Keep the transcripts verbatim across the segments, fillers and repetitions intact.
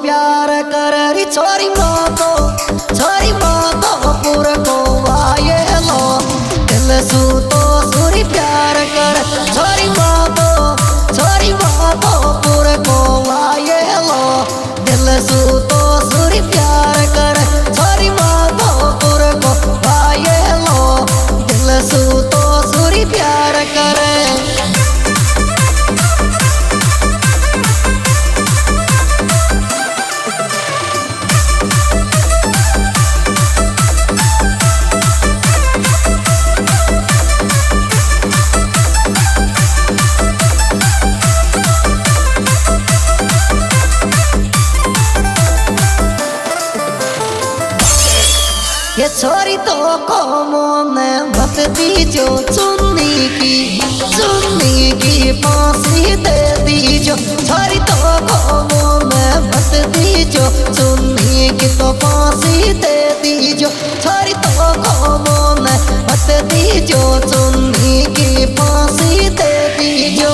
प्यार कर छोरी मातो छोरी मातो पूर को आए लो दिल सू तो सूरी प्यार कर छोरी मातो छोरी मातो पूर को आए लो दिल सू तो सूरी प्यार कर छोरी मातो पूर को आए लो दिल सू तो सूरी प्यार कर। ये छोरी तो कौमों ने भत दी जो चुन्नी की चुन्नी की फांसी दे दी जो छोरी तो कौमों ने भत दी जो चुन्नी की तो फांसी दे दी जो छोरी तो कौमों ने भत दी जो चुन्नी की फांसी दे दी जो।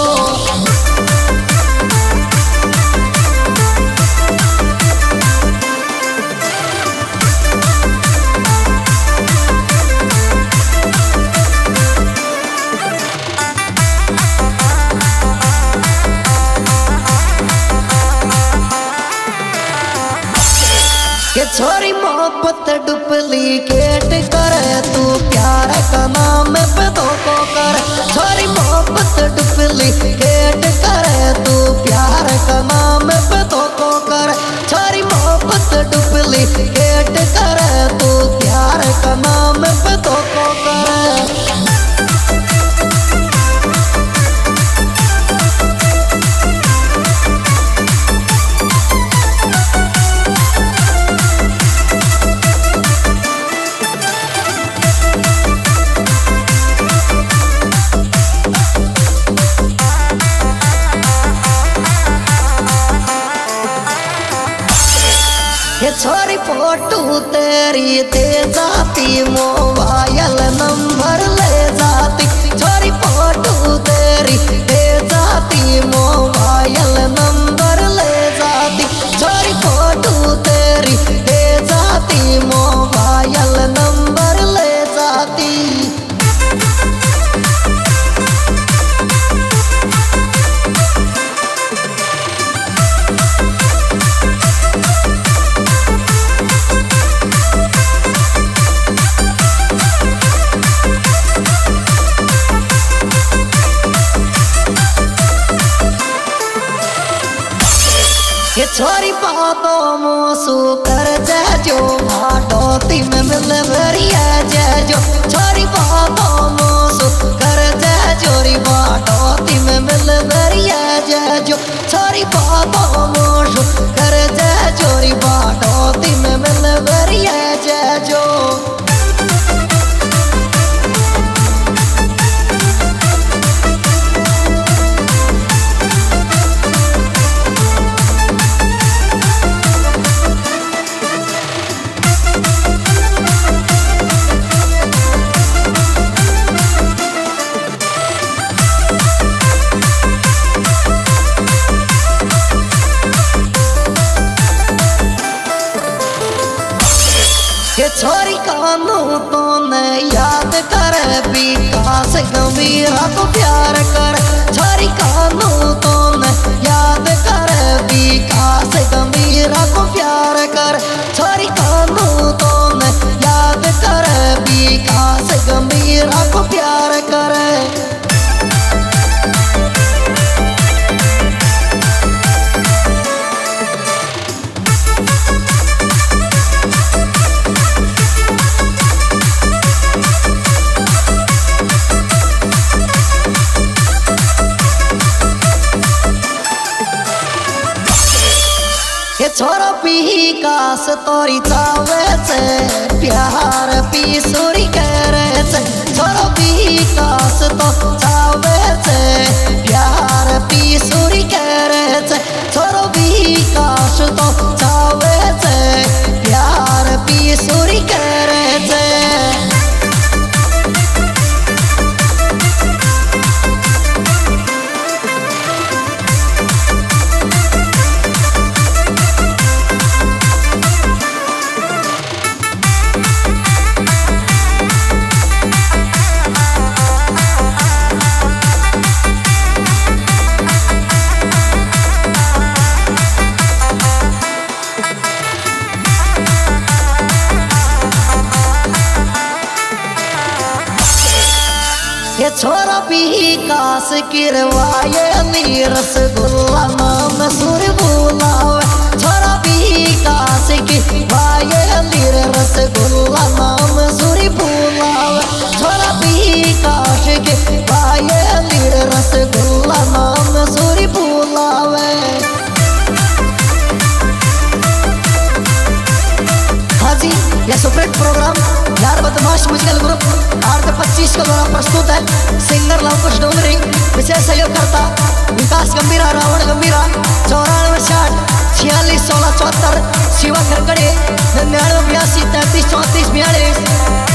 ये छोरी मोहब्बत डुप्लीकेट करे तू प्यार का नाम पे धोखो कर छोरी मोहब्बत डुप्लीकेट करे तू प्यार का नाम पे धोखो कर छोरी मोहब्बत डुप्लीकेट करे तू प्यार का नाम पे धोखो कर। ये छोरी फोटो तेरी दे जाती मोबाइल नंबर ले जाती छोरी फोटो तेरी दे जाती मोबाइल नंबर ले जाती छोरी फोटो तेरी दे जाती मोबाइल नंबर ले जाती। ये छोरी बातों मोसू कर जो भाटो तीन मिल भरिया जो छोरी बातों मोसू कर जोरी बाटो तीन मिल भरिया जो छोरी बातों मोसू कर जोरी बाटो तीन मिल भरिया जो। ये छोरी कानू तो न याद कर विकास गंभीरा को प्यार कर छोरी कानू तो न याद कर विकास गंभीरा को प्यार कर छोरी कानू तो न याद कर विकास गंभीरा को प्यार कर। ये छोरा पी कास तोरी चावे से प्यार पी सूरी करे से छोरा पी कास तो चावे से प्यार पी सूरी करे से छोरा पी कास तो चावे से प्यार पी सूरी करे से। छोरा पी कास किरवाए नी रसगुल्ला नाम सुर बुलावे छोरा पी कास की वाये नी रसगुल्ला नाम सुर बुलावे छोरा पी काश के वाये नी रसगुल्ला नाम सुर बुलावे। हाँ जी, यह सुपरहिट प्रोग्राम यार बदमाश म्यूजिकल ग्रुप आठ पच्चीस का द्वारा प्रस्तुत है। सिंगर लवकुश डोंगरी, विशेष सहयोग करता विकास गंभीरा, रावण गंभीरा, चौरानवे साठ छियालीस सोलह चौहत्तर, शिवा खरकड़े निन्यानवे बयासी तैतीस चौंतीस बयालीस।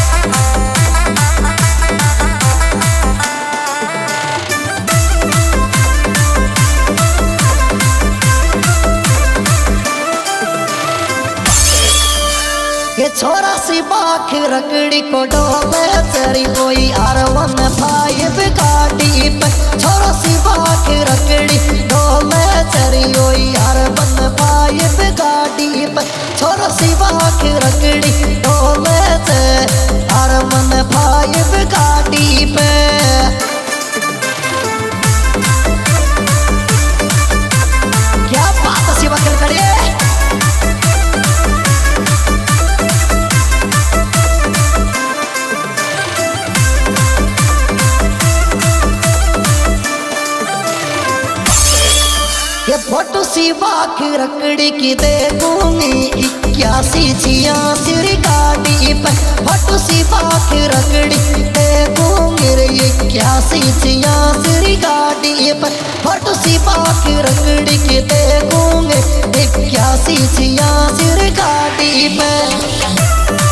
ये छोरा सी बाख रकड़ी को डोले तेरी कोई आरवन फाइव गाड़ी पे छोरा सी बाख रकड़ी डोले तेरी कोई आरवन फाइव गाड़ी पे छोरा सी बाख रकड़ी डोले ते आरवन फाइव गाड़ी पे। क्या बात है शिवा खरकड़े। ये फोटो सी बाख रकड़ी की देखूंगी इक्यासी छियासी गाड़ी पे फोटो सी बाख रकड़ी देखूंगी इक्यासी छियासी गाड़ी पे फोटो सी बाख रकड़ी की देखूंगी इक्यासी छियासी गाड़ी पे।